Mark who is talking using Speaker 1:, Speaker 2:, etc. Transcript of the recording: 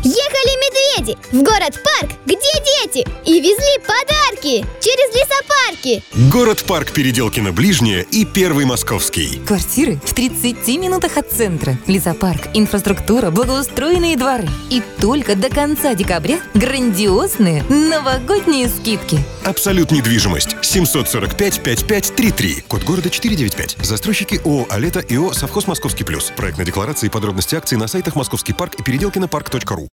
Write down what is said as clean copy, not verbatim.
Speaker 1: Ехали медведи в город-парк, где дети, и везли подарки через лесопарки.
Speaker 2: Город-парк Переделкино Ближнее и Первый Московский.
Speaker 3: Квартиры в 30 минутах от центра. Лесопарк, инфраструктура, благоустроенные дворы. И только до конца декабря грандиозные новогодние скидки.
Speaker 2: Абсолют недвижимость. 745-5533. Код города 495. Застройщики ООО «Алета» и ООО «Совхоз Московский плюс». Проектная декларация и подробности акций на сайтах Московский парк и Переделкино парк.ру.